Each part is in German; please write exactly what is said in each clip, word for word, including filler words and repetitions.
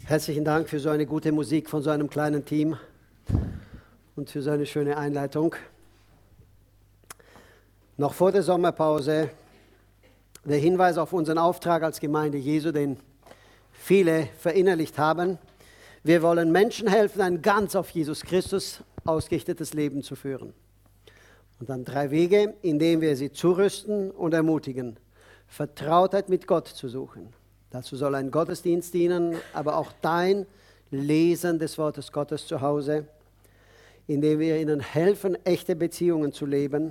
Herzlichen Dank für so eine gute Musik von so einem kleinen Team und für so eine schöne Einleitung. Noch vor der Sommerpause der Hinweis auf unseren Auftrag als Gemeinde Jesu, den viele verinnerlicht haben. Wir wollen Menschen helfen, ein ganz auf Jesus Christus ausgerichtetes Leben zu führen. Und dann drei Wege, indem wir sie zurüsten und ermutigen, Vertrautheit mit Gott zu suchen. Dazu soll ein Gottesdienst dienen, aber auch dein Lesen des Wortes Gottes zu Hause, indem wir ihnen helfen, echte Beziehungen zu leben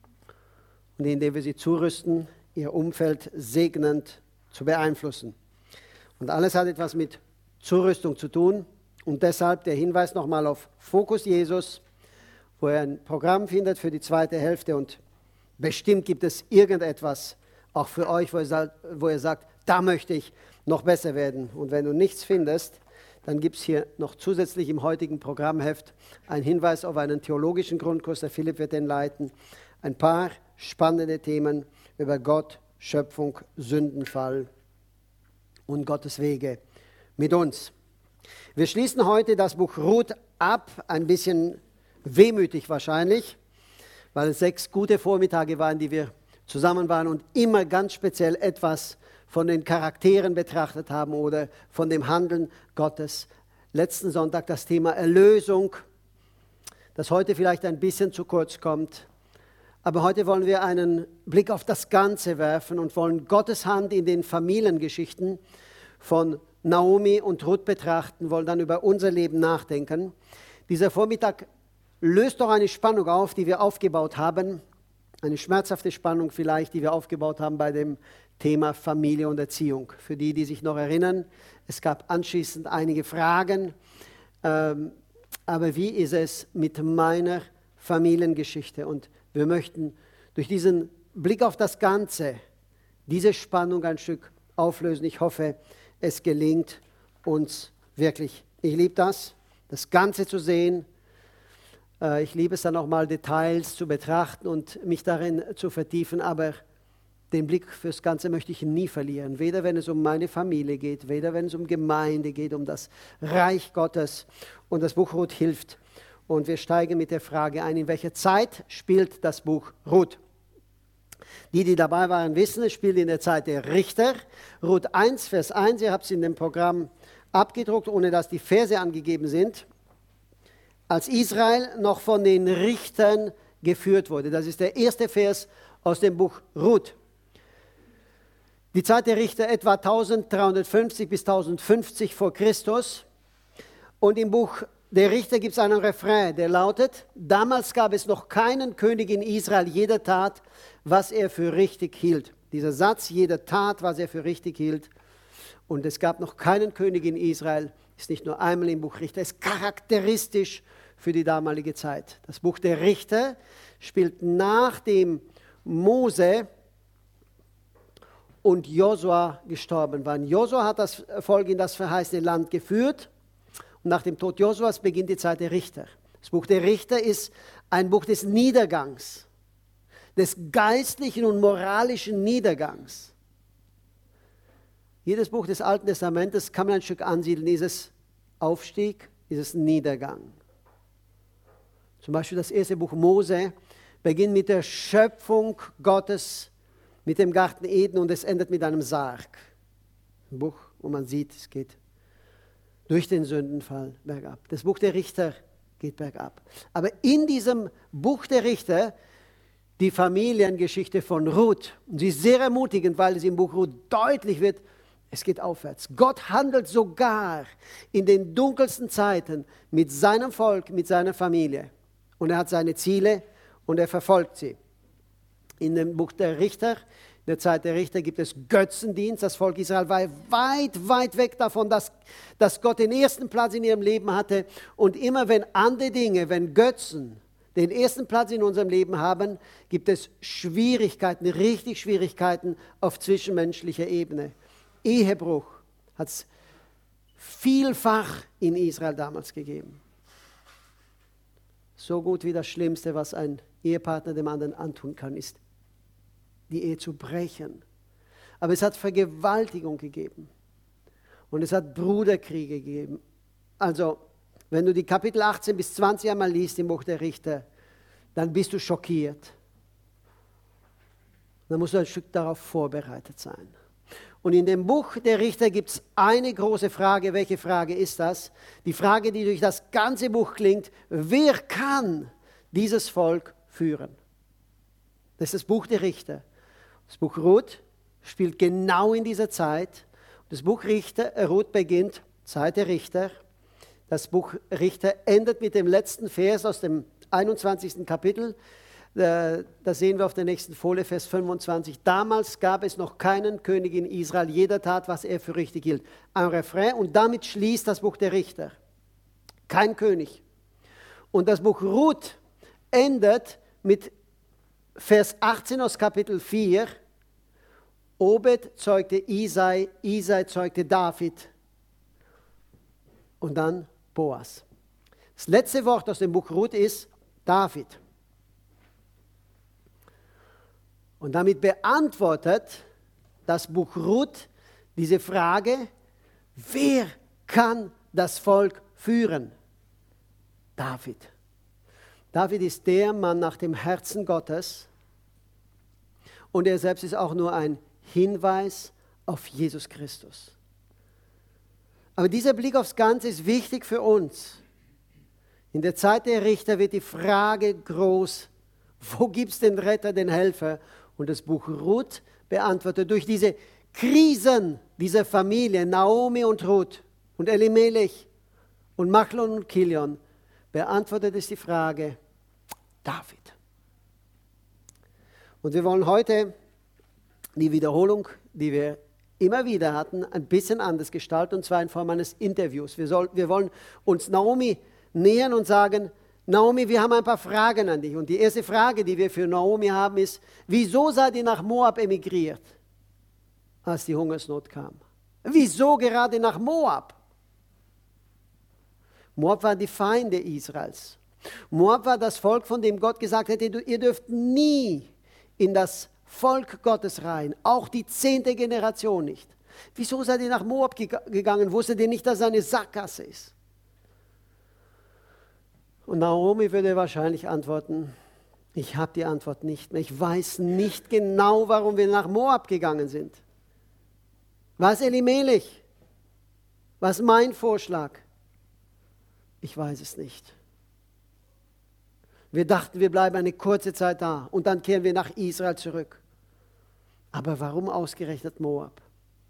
und indem wir sie zurüsten, ihr Umfeld segnend zu beeinflussen. Und alles hat etwas mit Zurüstung zu tun und deshalb der Hinweis nochmal auf Fokus Jesus, wo er ein Programm findet für die zweite Hälfte und bestimmt gibt es irgendetwas auch für euch, wo ihr, wo ihr sagt, da möchte ich noch besser werden. Und wenn du nichts findest, dann gibt es hier noch zusätzlich im heutigen Programmheft einen Hinweis auf einen theologischen Grundkurs, der Philipp wird den leiten, ein paar spannende Themen über Gott, Schöpfung, Sündenfall und Gottes Wege mit uns. Wir schließen heute das Buch Ruth ab, ein bisschen wehmütig wahrscheinlich, weil es sechs gute Vormittage waren, die wir zusammen waren und immer ganz speziell etwas von den Charakteren betrachtet haben oder von dem Handeln Gottes. Letzten Sonntag das Thema Erlösung, das heute vielleicht ein bisschen zu kurz kommt. Aber heute wollen wir einen Blick auf das Ganze werfen und wollen Gottes Hand in den Familiengeschichten von Naomi und Ruth betrachten, wollen dann über unser Leben nachdenken. Dieser Vormittag löst doch eine Spannung auf, die wir aufgebaut haben. Eine schmerzhafte Spannung vielleicht, die wir aufgebaut haben bei dem Thema Familie und Erziehung. Für die, die sich noch erinnern, es gab anschließend einige Fragen. Ähm, aber wie ist es mit meiner Familiengeschichte? Und wir möchten durch diesen Blick auf das Ganze diese Spannung ein Stück auflösen. Ich hoffe, es gelingt uns wirklich. Ich liebe das, das Ganze zu sehen. Äh, ich liebe es dann auch mal Details zu betrachten und mich darin zu vertiefen, aber den Blick fürs Ganze möchte ich nie verlieren, weder wenn es um meine Familie geht, weder wenn es um Gemeinde geht, um das Reich Gottes. Und das Buch Ruth hilft. Und wir steigen mit der Frage ein, in welcher Zeit spielt das Buch Ruth? Die, die dabei waren, wissen, es spielt in der Zeit der Richter. Ruth eins, Vers eins, ihr habt es in dem Programm abgedruckt, ohne dass die Verse angegeben sind. Als Israel noch von den Richtern geführt wurde. Das ist der erste Vers aus dem Buch Ruth. Die Zeit der Richter etwa eintausenddreihundertfünfzig bis tausendfünfzig vor Christus. Und im Buch der Richter gibt es einen Refrain, der lautet: Damals gab es noch keinen König in Israel, jeder tat, was er für richtig hielt. Dieser Satz, jeder tat, was er für richtig hielt. Und es gab noch keinen König in Israel, ist nicht nur einmal im Buch Richter, ist charakteristisch für die damalige Zeit. Das Buch der Richter spielt nach dem Mose und Josua gestorben waren. Josua hat das Volk in das verheißene Land geführt und nach dem Tod Josuas beginnt die Zeit der Richter. Das Buch der Richter ist ein Buch des Niedergangs, des geistlichen und moralischen Niedergangs. Jedes Buch des Alten Testamentes kann man ein Stück ansiedeln. Ist es Aufstieg, ist es Niedergang? Zum Beispiel das erste Buch Mose beginnt mit der Schöpfung Gottes, mit dem Garten Eden und es endet mit einem Sarg. Ein Buch, wo man sieht, es geht durch den Sündenfall bergab. Das Buch der Richter geht bergab. Aber in diesem Buch der Richter die Familiengeschichte von Ruth. Und sie ist sehr ermutigend, weil es im Buch Ruth deutlich wird, es geht aufwärts. Gott handelt sogar in den dunkelsten Zeiten mit seinem Volk, mit seiner Familie. Und er hat seine Ziele und er verfolgt sie. In dem Buch der Richter, in der Zeit der Richter gibt es Götzendienst. Das Volk Israel war weit, weit weg davon, dass, dass Gott den ersten Platz in ihrem Leben hatte. Und immer wenn andere Dinge, wenn Götzen den ersten Platz in unserem Leben haben, gibt es Schwierigkeiten, richtig Schwierigkeiten auf zwischenmenschlicher Ebene. Ehebruch hat es vielfach in Israel damals gegeben. So gut wie das Schlimmste, was ein Ehepartner dem anderen antun kann, ist, die Ehe zu brechen. Aber es hat Vergewaltigung gegeben. Und es hat Bruderkriege gegeben. Also, wenn du die Kapitel achtzehn bis zwanzig einmal liest im Buch der Richter, dann bist du schockiert. Dann musst du ein Stück darauf vorbereitet sein. Und in dem Buch der Richter gibt es eine große Frage. Welche Frage ist das? Die Frage, die durch das ganze Buch klingt: Wer kann dieses Volk führen? Das ist das Buch der Richter. Das Buch Ruth spielt genau in dieser Zeit. Das Buch Richter, Ruth beginnt, Zeit der Richter. Das Buch Richter endet mit dem letzten Vers aus dem einundzwanzigsten Kapitel. Da sehen wir auf der nächsten Folie, Vers fünfundzwanzig. Damals gab es noch keinen König in Israel. Jeder tat, was er für richtig hielt. Ein Refrain, und damit schließt das Buch der Richter. Kein König. Und das Buch Ruth endet mit Vers achtzehn aus Kapitel vier. Obed zeugte Isai, Isai zeugte David. Und dann Boas. Das letzte Wort aus dem Buch Ruth ist David. Und damit beantwortet das Buch Ruth diese Frage: Wer kann das Volk führen? David. David ist der Mann nach dem Herzen Gottes, und er selbst ist auch nur ein Hinweis auf Jesus Christus. Aber dieser Blick aufs Ganze ist wichtig für uns. In der Zeit der Richter wird die Frage groß: Wo gibt es den Retter, den Helfer? Und das Buch Ruth beantwortet durch diese Krisen dieser Familie, Naomi und Ruth und Elimelech und Machlon und Kilion, beantwortet es die Frage: David. Und wir wollen heute die Wiederholung, die wir immer wieder hatten, ein bisschen anders gestalten, und zwar in Form eines Interviews. Wir, soll, wir wollen uns Naomi nähern und sagen: Naomi, wir haben ein paar Fragen an dich. Und die erste Frage, die wir für Naomi haben, ist: Wieso seid ihr nach Moab emigriert, als die Hungersnot kam? Wieso gerade nach Moab? Moab waren die Feinde Israels. Moab war das Volk, von dem Gott gesagt hätte: Ihr dürft nie in das Volk Gottes rein, auch die zehnte Generation nicht. Wieso seid ihr nach Moab gegangen? Wusstet ihr nicht, dass es eine Sackgasse ist? Und Naomi würde wahrscheinlich antworten: Ich habe die Antwort nicht mehr. Ich weiß nicht genau, warum wir nach Moab gegangen sind. Was Elimelech? Was mein Vorschlag? Ich weiß es nicht. Wir dachten, wir bleiben eine kurze Zeit da und dann kehren wir nach Israel zurück. Aber warum ausgerechnet Moab?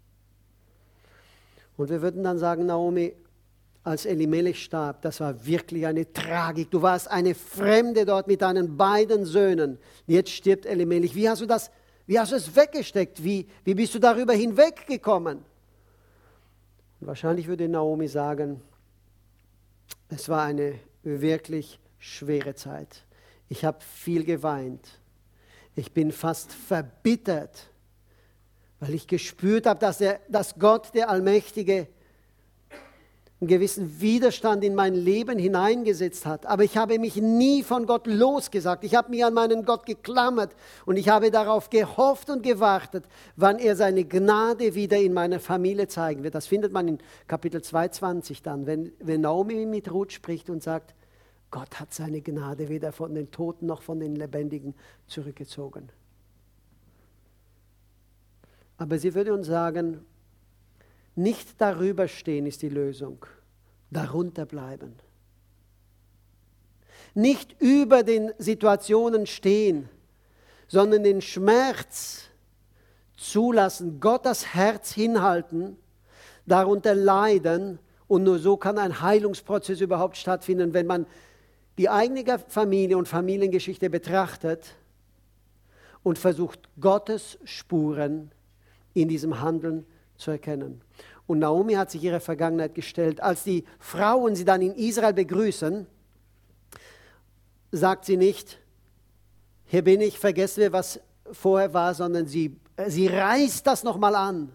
Und wir würden dann sagen: Naomi, als Elimelech starb, das war wirklich eine Tragik. Du warst eine Fremde dort mit deinen beiden Söhnen. Jetzt stirbt Elimelech. Wie hast du das, wie hast du es weggesteckt? Wie, wie bist du darüber hinweggekommen? Und wahrscheinlich würde Naomi sagen: Es war eine wirklich schwere Zeit. Ich habe viel geweint. Ich bin fast verbittert, weil ich gespürt habe, dass, der, dass Gott, der Allmächtige, einen gewissen Widerstand in mein Leben hineingesetzt hat. Aber ich habe mich nie von Gott losgesagt. Ich habe mich an meinen Gott geklammert und ich habe darauf gehofft und gewartet, wann er seine Gnade wieder in meiner Familie zeigen wird. Das findet man in Kapitel zweiundzwanzig dann, wenn, wenn Naomi mit Ruth spricht und sagt: Gott hat seine Gnade weder von den Toten noch von den Lebendigen zurückgezogen. Aber sie würde uns sagen: Nicht darüber stehen ist die Lösung, darunter bleiben. Nicht über den Situationen stehen, sondern den Schmerz zulassen, Gott das Herz hinhalten, darunter leiden, und nur so kann ein Heilungsprozess überhaupt stattfinden, wenn man die eigene Familie und Familiengeschichte betrachtet und versucht, Gottes Spuren in diesem Handeln zu erkennen. Und Naomi hat sich ihrer Vergangenheit gestellt. Als die Frauen sie dann in Israel begrüßen, sagt sie nicht: Hier bin ich, vergessen wir, was vorher war, sondern sie, sie reißt das nochmal an.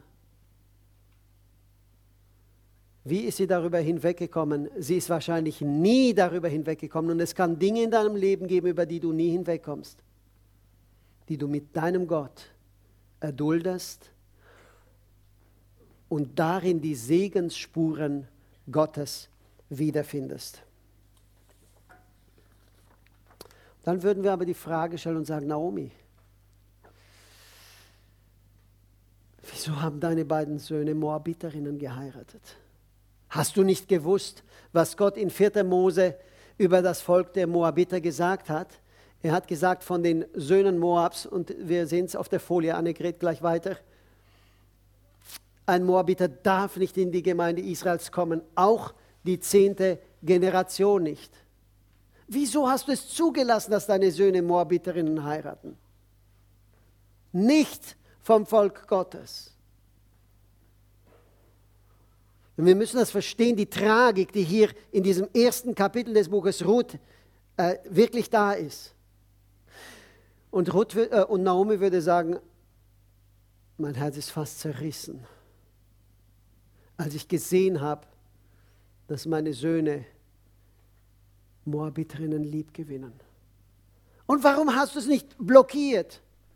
Wie ist sie darüber hinweggekommen? Sie ist wahrscheinlich nie darüber hinweggekommen. Und es kann Dinge in deinem Leben geben, über die du nie hinwegkommst, die du mit deinem Gott erduldest und darin die Segensspuren Gottes wiederfindest. Dann würden wir aber die Frage stellen und sagen, Naomi, wieso haben deine beiden Söhne Moabiterinnen geheiratet? Hast du nicht gewusst, was Gott in vierter Mose über das Volk der Moabiter gesagt hat? Er hat gesagt von den Söhnen Moabs, und wir sehen es auf der Folie, Annegret gleich weiter, ein Moabiter darf nicht in die Gemeinde Israels kommen, auch die zehnte Generation nicht. Wieso hast du es zugelassen, dass deine Söhne Moabiterinnen heiraten? Nicht vom Volk Gottes. Und wir müssen das verstehen, die Tragik, die hier in diesem ersten Kapitel des Buches Ruth äh, wirklich da ist. Und, Ruth, äh, und Naomi würde sagen, mein Herz ist fast zerrissen, als ich gesehen habe, dass meine Söhne Moabiterinnen lieb gewinnen. Und warum hast du es nicht blockiert?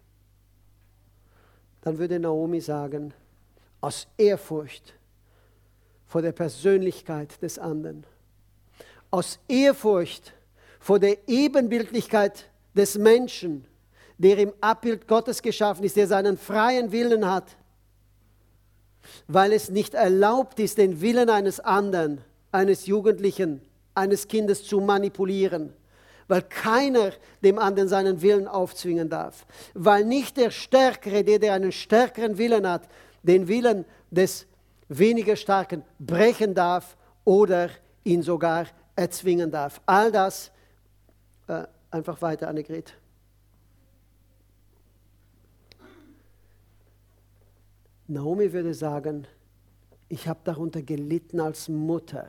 Dann würde Naomi sagen, aus Ehrfurcht vor der Persönlichkeit des anderen, aus Ehrfurcht vor der Ebenbildlichkeit des Menschen, der im Abbild Gottes geschaffen ist, der seinen freien Willen hat, weil es nicht erlaubt ist, den Willen eines anderen, eines Jugendlichen, eines Kindes zu manipulieren, weil keiner dem anderen seinen Willen aufzwingen darf, weil nicht der Stärkere, der, der einen stärkeren Willen hat, den Willen des weniger Starken brechen darf oder ihn sogar erzwingen darf. All das, äh, einfach weiter, Annegret. Naomi würde sagen, ich habe darunter gelitten als Mutter.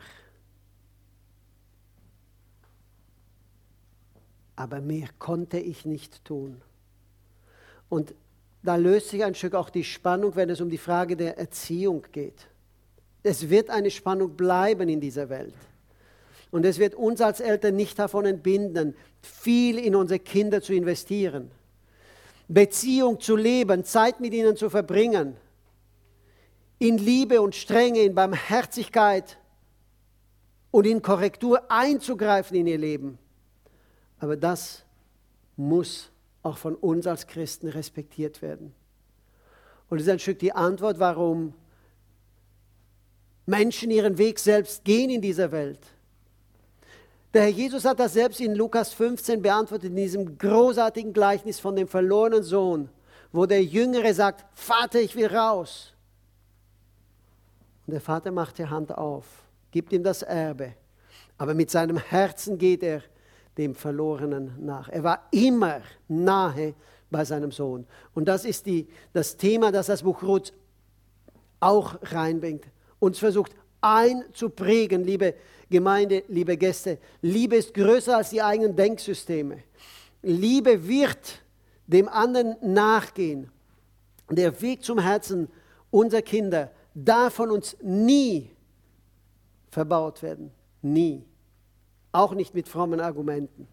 Aber mehr konnte ich nicht tun. Und da löst sich ein Stück auch die Spannung, wenn es um die Frage der Erziehung geht. Es wird eine Spannung bleiben in dieser Welt. Und es wird uns als Eltern nicht davon entbinden, viel in unsere Kinder zu investieren, Beziehung zu leben, Zeit mit ihnen zu verbringen, in Liebe und Strenge, in Barmherzigkeit und in Korrektur einzugreifen in ihr Leben. Aber das muss auch von uns als Christen respektiert werden. Und das ist ein Stück die Antwort, warum Menschen ihren Weg selbst gehen in dieser Welt. Der Herr Jesus hat das selbst in Lukas fünfzehn beantwortet, in diesem großartigen Gleichnis von dem verlorenen Sohn, wo der Jüngere sagt, Vater, ich will raus. Und der Vater macht die Hand auf, gibt ihm das Erbe. Aber mit seinem Herzen geht er dem Verlorenen nach. Er war immer nahe bei seinem Sohn. Und das ist die, das Thema, das das Buch Ruth auch reinbringt. Uns versucht einzuprägen, liebe Gemeinde, liebe Gäste. Liebe ist größer als die eigenen Denksysteme. Liebe wird dem anderen nachgehen. Der Weg zum Herzen unserer Kinder darf von uns nie verbaut werden. Nie. Auch nicht mit frommen Argumenten.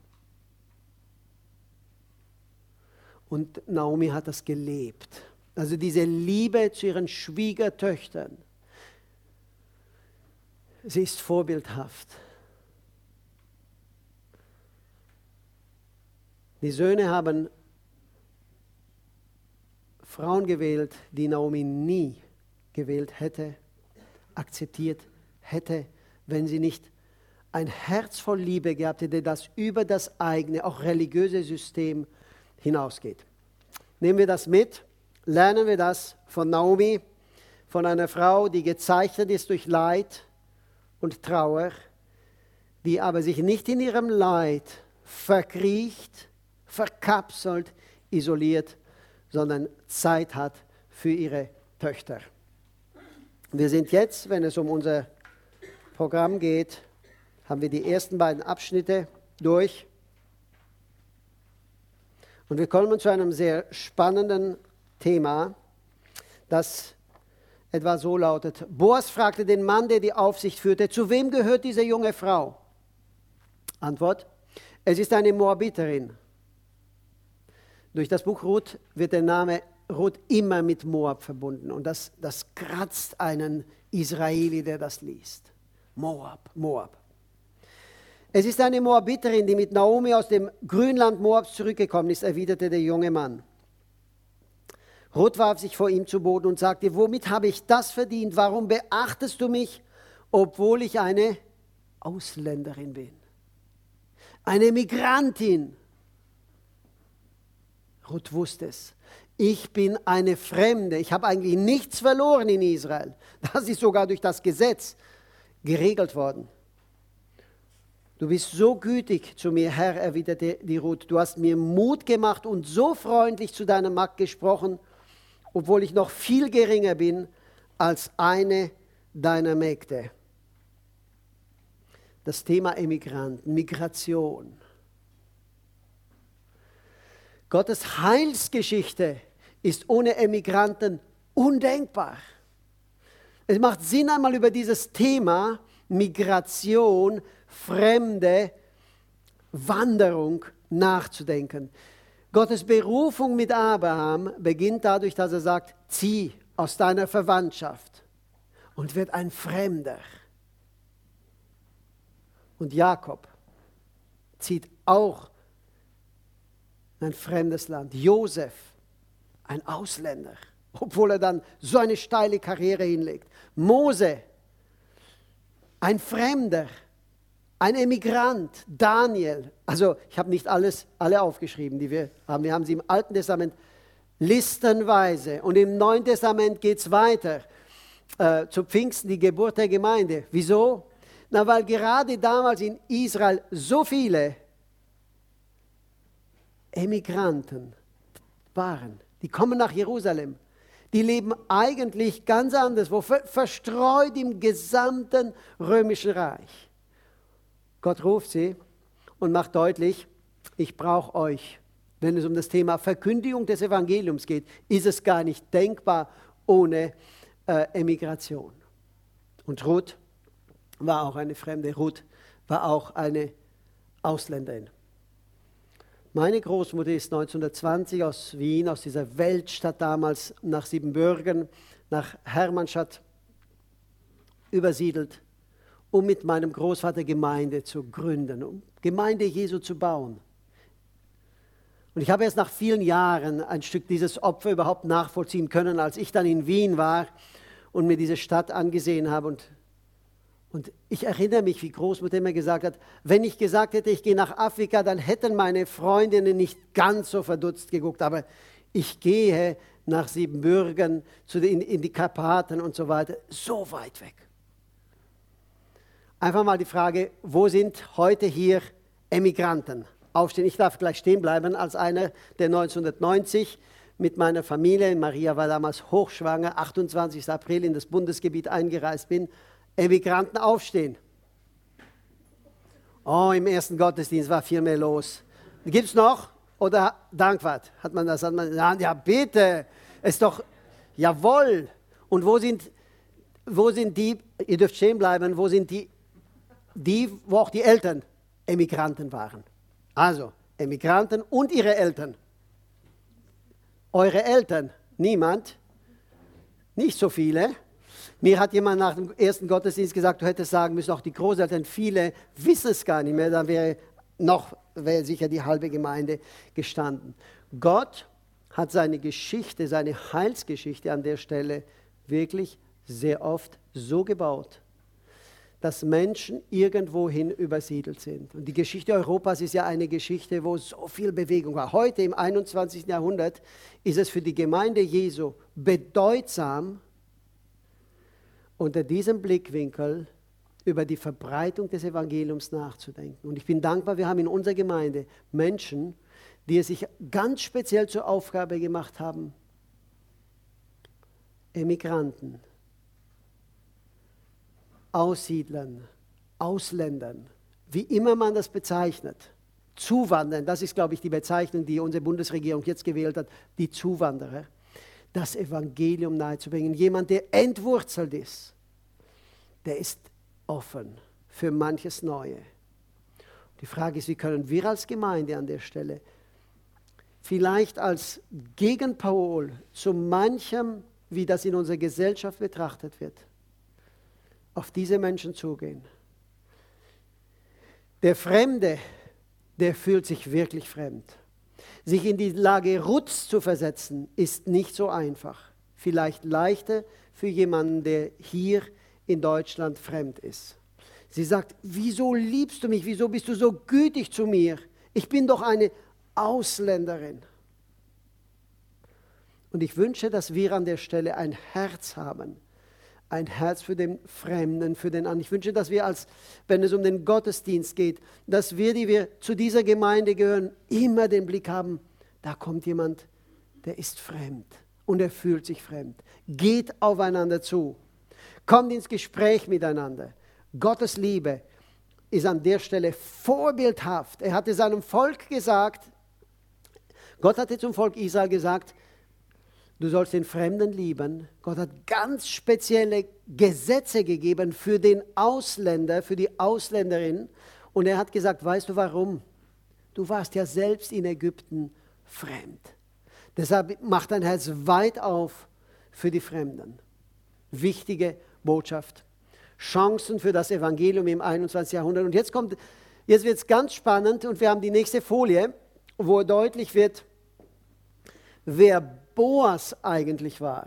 Und Naomi hat das gelebt. Also diese Liebe zu ihren Schwiegertöchtern. Sie ist vorbildhaft. Die Söhne haben Frauen gewählt, die Naomi nie gewählt hätte, akzeptiert hätte, wenn sie nicht ein Herz voll Liebe gehabt hätte, das über das eigene, auch religiöse System hinausgeht. Nehmen wir das mit, lernen wir das von Naomi, von einer Frau, die gezeichnet ist durch Leid und Trauer, die aber sich nicht in ihrem Leid verkriecht, verkapselt, isoliert, sondern Zeit hat für ihre Töchter. Wir sind jetzt, wenn es um unser Programm geht, haben wir die ersten beiden Abschnitte durch. Und wir kommen zu einem sehr spannenden Thema, das etwa so lautet. Boas fragte den Mann, der die Aufsicht führte, zu wem gehört diese junge Frau? Antwort, es ist eine Moabiterin. Durch das Buch Ruth wird der Name Ruth immer mit Moab verbunden. Und das, das kratzt einen Israeli, der das liest. Moab, Moab. Es ist eine Moabiterin, die mit Naomi aus dem Grünland Moabs zurückgekommen ist, erwiderte der junge Mann. Ruth warf sich vor ihm zu Boden und sagte, womit habe ich das verdient? Warum beachtest du mich, obwohl ich eine Ausländerin bin? Eine Migrantin. Ruth wusste es. Ich bin eine Fremde. Ich habe eigentlich nichts verloren in Israel. Das ist sogar durch das Gesetz geregelt worden. Du bist so gütig zu mir, Herr, erwiderte die Ruth. Du hast mir Mut gemacht und so freundlich zu deiner Magd gesprochen, obwohl ich noch viel geringer bin als eine deiner Mägde. Das Thema Emigranten, Migration. Gottes Heilsgeschichte ist ohne Emigranten undenkbar. Es macht Sinn, einmal über dieses Thema Migration, Fremde, Wanderung nachzudenken. Gottes Berufung mit Abraham beginnt dadurch, dass er sagt, zieh aus deiner Verwandtschaft und wird ein Fremder. Und Jakob zieht auch in ein fremdes Land. Josef, ein Ausländer, obwohl er dann so eine steile Karriere hinlegt. Mose, ein Fremder, ein Emigrant. Daniel, also ich habe nicht alles, alle aufgeschrieben, die wir haben. Wir haben sie im Alten Testament listenweise. Und im Neuen Testament geht es weiter. Äh, zu Pfingsten, die Geburt der Gemeinde. Wieso? Na, weil gerade damals in Israel so viele Emigranten waren. Die kommen nach Jerusalem. Die leben eigentlich ganz anders, wo verstreut im gesamten römischen Reich. Gott ruft sie und macht deutlich, ich brauche euch. Wenn es um das Thema Verkündigung des Evangeliums geht, ist es gar nicht denkbar ohne äh, Emigration. Und Ruth war auch eine Fremde. Ruth war auch eine Ausländerin. Meine Großmutter ist neunzehnhundertzwanzig aus Wien, aus dieser Weltstadt damals, nach Siebenbürgen, nach Hermannstadt übersiedelt, um mit meinem Großvater Gemeinde zu gründen, um Gemeinde Jesu zu bauen. Und ich habe erst nach vielen Jahren ein Stück dieses Opfer überhaupt nachvollziehen können, als ich dann in Wien war und mir diese Stadt angesehen habe. Und, und ich erinnere mich, wie Großmutter immer gesagt hat, wenn ich gesagt hätte, ich gehe nach Afrika, dann hätten meine Freundinnen nicht ganz so verdutzt geguckt. Aber ich gehe nach Siebenbürgen, zu den, in die Karpaten und so weiter, so weit weg. Einfach mal die Frage, wo sind heute hier Emigranten? Aufstehen. Ich darf gleich stehen bleiben als einer, der neunzehnhundertneunzig mit meiner Familie, Maria war damals hochschwanger, achtundzwanzigsten April in das Bundesgebiet eingereist bin. Emigranten aufstehen. Oh, im ersten Gottesdienst war viel mehr los. Gibt es noch? Oder Dankwart? Hat man das? Hat man, ja, bitte. Ist doch, jawohl. Und wo sind, wo sind die, ihr dürft stehen bleiben, wo sind die, die, wo auch die Eltern Emigranten waren? Also, Emigranten und ihre Eltern. Eure Eltern, niemand, nicht so viele. Mir hat jemand nach dem ersten Gottesdienst gesagt, du hättest sagen müssen, auch die Großeltern, viele wissen es gar nicht mehr, dann wäre noch, wäre sicher die halbe Gemeinde gestanden. Gott hat seine Geschichte, seine Heilsgeschichte an der Stelle wirklich sehr oft so gebaut, dass Menschen irgendwohin übersiedelt sind. Und die Geschichte Europas ist ja eine Geschichte, wo so viel Bewegung war. Heute im einundzwanzigsten Jahrhundert ist es für die Gemeinde Jesu bedeutsam, unter diesem Blickwinkel über die Verbreitung des Evangeliums nachzudenken. Und ich bin dankbar, wir haben in unserer Gemeinde Menschen, die es sich ganz speziell zur Aufgabe gemacht haben, Emigranten, Aussiedlern, Ausländern, wie immer man das bezeichnet, Zuwandern, das ist, glaube ich, die Bezeichnung, die unsere Bundesregierung jetzt gewählt hat, die Zuwanderer, das Evangelium nahezubringen. Jemand, der entwurzelt ist, der ist offen für manches Neue. Die Frage ist, wie können wir als Gemeinde an der Stelle vielleicht als Gegenpol zu manchem, wie das in unserer Gesellschaft betrachtet wird, auf diese Menschen zugehen. Der Fremde, der fühlt sich wirklich fremd. Sich in die Lage Ruths zu versetzen, ist nicht so einfach. Vielleicht leichter für jemanden, der hier in Deutschland fremd ist. Sie sagt, wieso liebst du mich? Wieso bist du so gütig zu mir? Ich bin doch eine Ausländerin. Und ich wünsche, dass wir an der Stelle ein Herz haben. Ein Herz für den Fremden, für den anderen. Ich wünsche, dass wir, als, wenn es um den Gottesdienst geht, dass wir, die wir zu dieser Gemeinde gehören, immer den Blick haben, da kommt jemand, der ist fremd und er fühlt sich fremd. Geht aufeinander zu. Kommt ins Gespräch miteinander. Gottes Liebe ist an der Stelle vorbildhaft. Er hatte seinem Volk gesagt, Gott hatte zum Volk Israel gesagt, du sollst den Fremden lieben. Gott hat ganz spezielle Gesetze gegeben für den Ausländer, für die Ausländerin. Und er hat gesagt, weißt du warum? Du warst ja selbst in Ägypten fremd. Deshalb macht dein Herz weit auf für die Fremden. Wichtige Botschaft. Chancen für das Evangelium im einundzwanzigsten Jahrhundert. Und jetzt kommt, jetzt wird es ganz spannend und wir haben die nächste Folie, wo deutlich wird, wer Boas eigentlich war.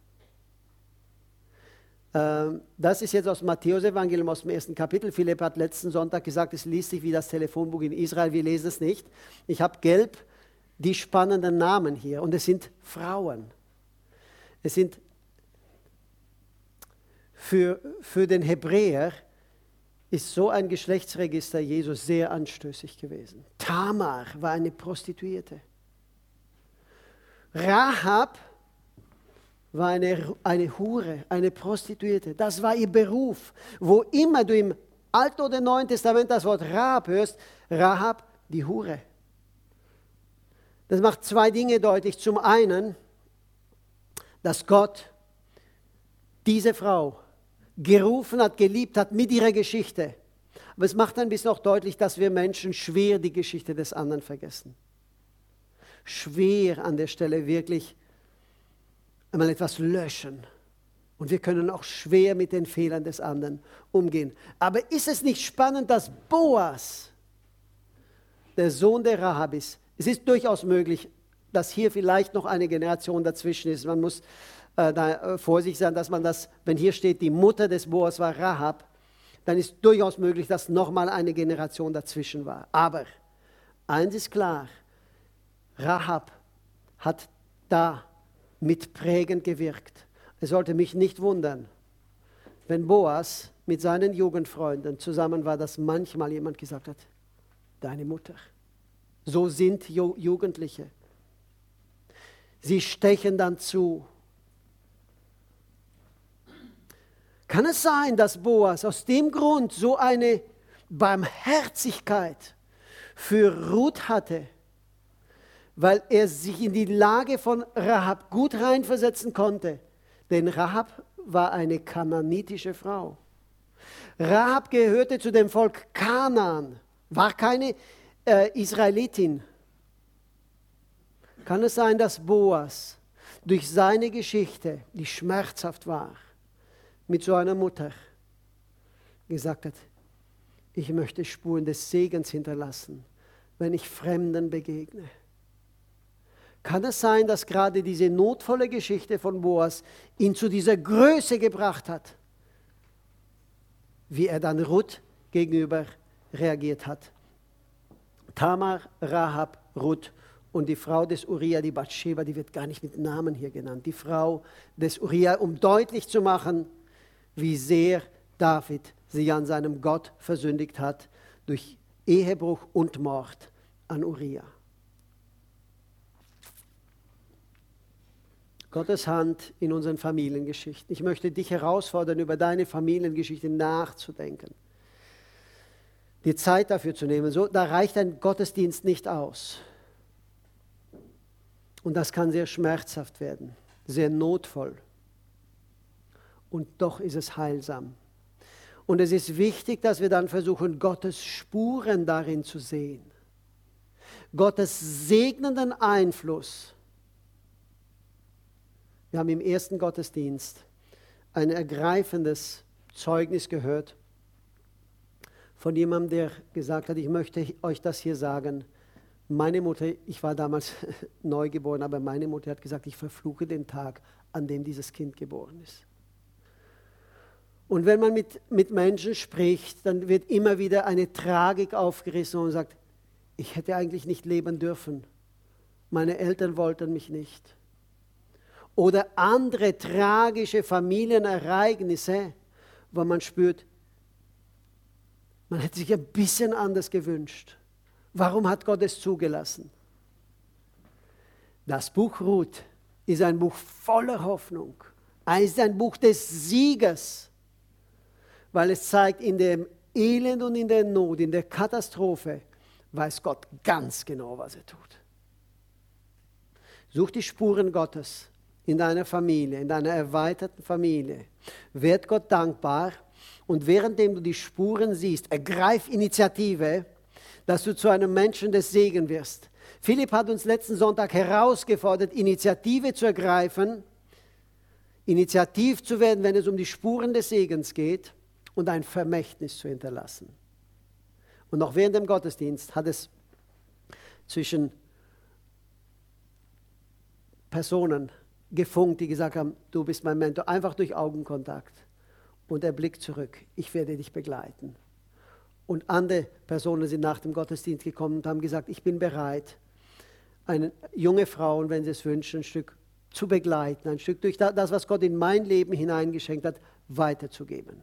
Ähm, das ist jetzt aus dem Matthäus-Evangelium, aus dem ersten Kapitel. Philipp hat letzten Sonntag gesagt, es liest sich wie das Telefonbuch in Israel, wir lesen es nicht. Ich habe gelb die spannenden Namen hier und es sind Frauen. Es sind für, für den Hebräer ist so ein Geschlechtsregister Jesus sehr anstößig gewesen. Tamar war eine Prostituierte. Rahab war eine, eine Hure, eine Prostituierte. Das war ihr Beruf. Wo immer du im Alten oder Neuen Testament das Wort Rahab hörst, Rahab, die Hure. Das macht zwei Dinge deutlich. Zum einen, dass Gott diese Frau gerufen hat, geliebt hat mit ihrer Geschichte. Aber es macht ein bisschen auch deutlich, dass wir Menschen schwer die Geschichte des anderen vergessen. Schwer an der Stelle wirklich einmal etwas löschen. Und wir können auch schwer mit den Fehlern des anderen umgehen. Aber ist es nicht spannend, dass Boas, der Sohn der Rahab ist? Es ist durchaus möglich, dass hier vielleicht noch eine Generation dazwischen ist. Man muss äh, da äh, vorsichtig sein, dass man das, wenn hier steht, die Mutter des Boas war Rahab, dann ist durchaus möglich, dass nochmal eine Generation dazwischen war. Aber eins ist klar, Rahab hat da mitprägend gewirkt. Es sollte mich nicht wundern, wenn Boas mit seinen Jugendfreunden zusammen war, dass manchmal jemand gesagt hat, deine Mutter. So sind Ju- Jugendliche. Sie stechen dann zu. Kann es sein, dass Boas aus dem Grund so eine Barmherzigkeit für Ruth hatte, weil er sich in die Lage von Rahab gut reinversetzen konnte? Denn Rahab war eine kananitische Frau. Rahab gehörte zu dem Volk Kanaan, war keine äh, Israelitin. Kann es sein, dass Boas durch seine Geschichte, die schmerzhaft war, mit so einer Mutter gesagt hat, ich möchte Spuren des Segens hinterlassen, wenn ich Fremden begegne? Kann es sein, dass gerade diese notvolle Geschichte von Boas ihn zu dieser Größe gebracht hat, wie er dann Ruth gegenüber reagiert hat? Tamar, Rahab, Ruth und die Frau des Uria, die Bathsheba, die wird gar nicht mit Namen hier genannt, die Frau des Uria, um deutlich zu machen, wie sehr David sich an seinem Gott versündigt hat durch Ehebruch und Mord an Uria. Gottes Hand in unseren Familiengeschichten. Ich möchte dich herausfordern, über deine Familiengeschichte nachzudenken. Die Zeit dafür zu nehmen. So, da reicht ein Gottesdienst nicht aus. Und das kann sehr schmerzhaft werden, sehr notvoll. Und doch ist es heilsam. Und es ist wichtig, dass wir dann versuchen, Gottes Spuren darin zu sehen. Gottes segnenden Einfluss. Wir haben im ersten Gottesdienst ein ergreifendes Zeugnis gehört von jemandem, der gesagt hat, ich möchte euch das hier sagen. Meine Mutter, ich war damals neugeboren, aber meine Mutter hat gesagt, ich verfluche den Tag, an dem dieses Kind geboren ist. Und wenn man mit, mit Menschen spricht, dann wird immer wieder eine Tragik aufgerissen und sagt, ich hätte eigentlich nicht leben dürfen. Meine Eltern wollten mich nicht. Oder andere tragische Familienereignisse, wo man spürt, man hätte sich ein bisschen anders gewünscht. Warum hat Gott es zugelassen? Das Buch Ruth ist ein Buch voller Hoffnung. Es ist ein Buch des Siegers, weil es zeigt, in dem Elend und in der Not, in der Katastrophe, weiß Gott ganz genau, was er tut. Such die Spuren Gottes in deiner Familie, in deiner erweiterten Familie. Werd Gott dankbar und währenddem du die Spuren siehst, ergreif Initiative, dass du zu einem Menschen des Segens wirst. Philipp hat uns letzten Sonntag herausgefordert, Initiative zu ergreifen, initiativ zu werden, wenn es um die Spuren des Segens geht und ein Vermächtnis zu hinterlassen. Und auch während dem Gottesdienst hat es zwischen Personen gefunkt, die gesagt haben, du bist mein Mentor, einfach durch Augenkontakt. Und er blickt zurück, ich werde dich begleiten. Und andere Personen sind nach dem Gottesdienst gekommen und haben gesagt, ich bin bereit, eine junge Frau, wenn sie es wünschen, ein Stück zu begleiten, ein Stück durch das, was Gott in mein Leben hineingeschenkt hat, weiterzugeben.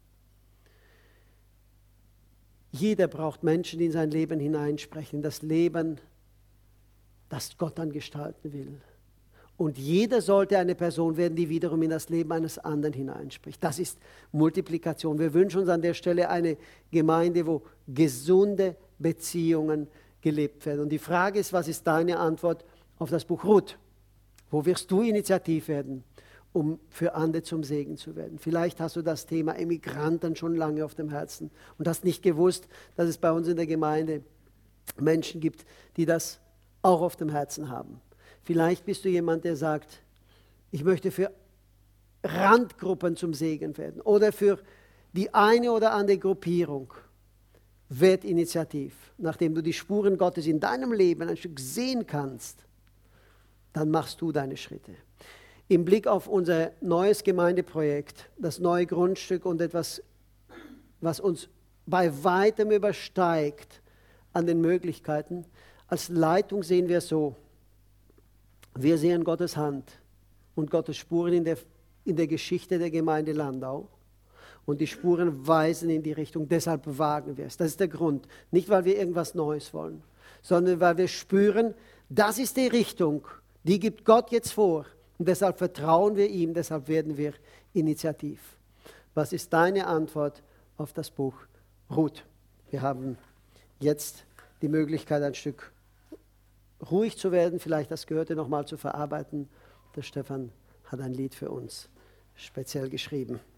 Jeder braucht Menschen, die in sein Leben hineinsprechen, das Leben, das Gott dann gestalten will. Und jeder sollte eine Person werden, die wiederum in das Leben eines anderen hineinspricht. Das ist Multiplikation. Wir wünschen uns an der Stelle eine Gemeinde, wo gesunde Beziehungen gelebt werden. Und die Frage ist, was ist deine Antwort auf das Buch Ruth? Wo wirst du initiativ werden, um für andere zum Segen zu werden? Vielleicht hast du das Thema Emigranten schon lange auf dem Herzen und hast nicht gewusst, dass es bei uns in der Gemeinde Menschen gibt, die das auch auf dem Herzen haben. Vielleicht bist du jemand, der sagt, ich möchte für Randgruppen zum Segen werden oder für die eine oder andere Gruppierung. Werd initiativ. Nachdem du die Spuren Gottes in deinem Leben ein Stück sehen kannst, dann machst du deine Schritte. Im Blick auf unser neues Gemeindeprojekt, das neue Grundstück und etwas, was uns bei weitem übersteigt an den Möglichkeiten, als Leitung sehen wir es so, wir sehen Gottes Hand und Gottes Spuren in der, in der Geschichte der Gemeinde Landau. Und die Spuren weisen in die Richtung, deshalb wagen wir es. Das ist der Grund. Nicht, weil wir irgendwas Neues wollen, sondern weil wir spüren, das ist die Richtung, die gibt Gott jetzt vor. Und deshalb vertrauen wir ihm, deshalb werden wir initiativ. Was ist deine Antwort auf das Buch Ruth? Wir haben jetzt die Möglichkeit, ein Stück ruhig zu werden, vielleicht das Gehörte nochmal zu verarbeiten. Der Stefan hat ein Lied für uns speziell geschrieben.